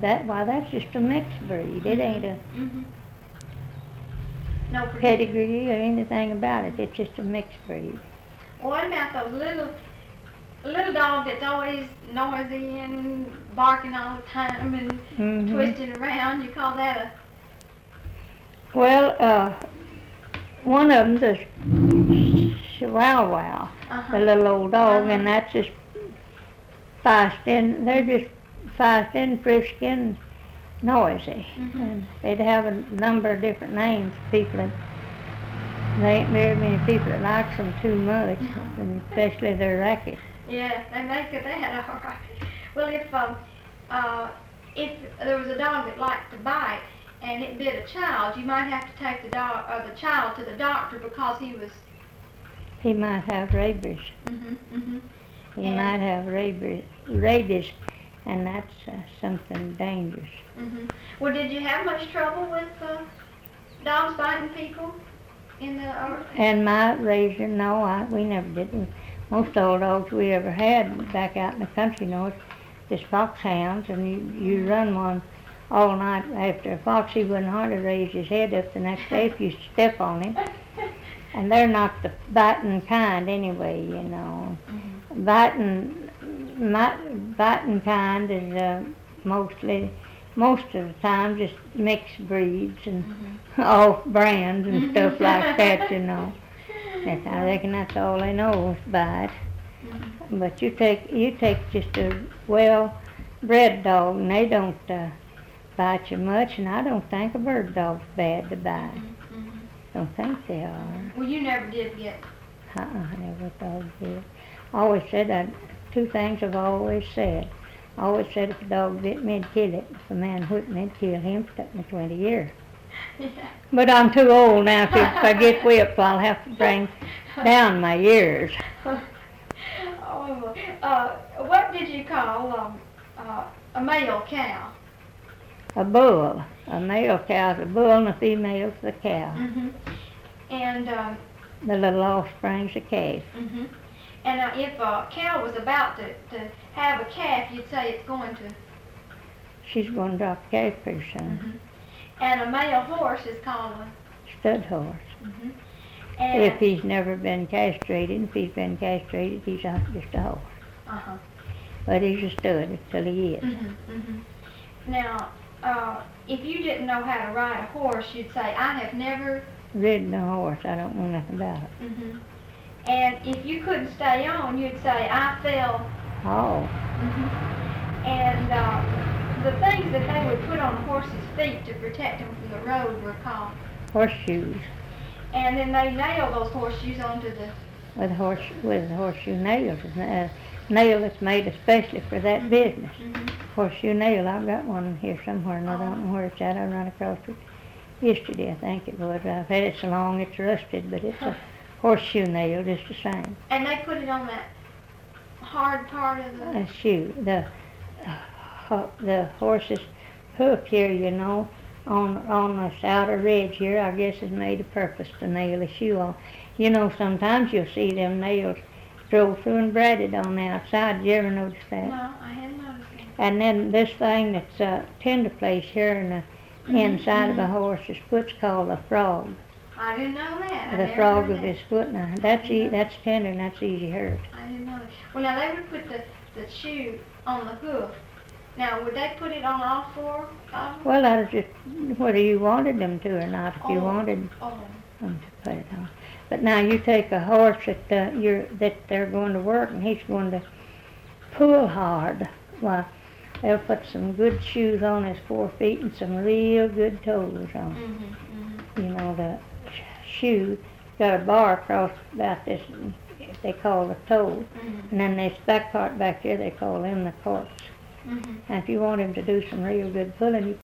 that's just a mixed breed. It ain't a No particular. pedigree or anything about it. It's just a mixed breed. What about those little dog that's always noisy and barking all the time and twisting around? You call that a... Well, one of them's a Chihuahua, the little old dog, and that's just feisty. They're just feisty and frisky and noisy. And they'd have a number of different names. People, there ain't very many people that likes them too much, and especially their racket. Yeah, they make it that all right. Well, if there was a dog that liked to bite and it bit a child, you might have to take the dog or the child to the doctor because he was... He might have rabies. He might have rabies, and that's something dangerous. Well, did you have much trouble with dogs biting people in the... And my raising, no, we never did. Most old dogs we ever had back out in the country, just foxhounds, and you run one all night after a fox. He wouldn't hardly raise his head up the next day if you step on him. And they're not the biting kind anyway, you know. Biting kind is most of the time just mixed breeds and off brands and stuff like that, you know. I reckon that's all they know is bite. But you take just a well-bred dog, and they don't bite you much, and I don't think a bird dog's bad to bite. Don't think they are. Well, you never did get... I never thought did. I always said that. Two things I've always said. I always said if a dog bit me, I'd kill it. If a man whipped me, I'd kill him. It took me 20 years. But I'm too old now, so if I get whipped, I'll have to bring down my years. What did you call a male cow? A bull. A male cow's a bull, and a female's the cow. And the little offspring's a calf. And if a cow was about to have a calf, you'd say it's going to... She's going to drop a calf pretty soon. And a male horse is called a... Stud horse. And if he's never been castrated, if he's been castrated, he's just a horse. But he's a stud until he is. Now, if you didn't know how to ride a horse, you'd say, I have never... ridden a horse. I don't know nothing about it. And if you couldn't stay on, you'd say, I fell. Oh. And the things that they would put on a horse's feet to protect him from the road were called... horseshoes. And then they nail those horseshoes onto the... With horseshoe nails. A nail that's made especially for that business. Horseshoe nail. I've got one here somewhere, and I don't know where it's at. I ran across it yesterday, I think it was. I've had it so long it's rusted, but it's a horseshoe nail just the same. And they put it on that hard part of the... shoe. The horse's hoof here, you know, on this outer ridge here, I guess is made a purpose to nail a shoe on. You know, sometimes you'll see them nails drove through and braided on the outside. Did you ever notice that? No, I hadn't noticed that. And then this thing that's a tender place here in the inside of a horse's foot's called a frog. I didn't know that. The frog of his foot. Now, that's tender and that's easy hurt. I didn't know that. Well, now they would put the shoe on the hoof. Now, would they put it on all four of them? Well, that was just whether you wanted them to or not. If you wanted them to put it on. But now you take a horse that they're going to work and he's going to pull hard. Well, they'll put some good shoes on his 4 feet and some real good toes on. You know, the shoe got a bar across about this, they call the toe, and then this back part back here, they call them the corks. And if you want him to do some real good pulling, you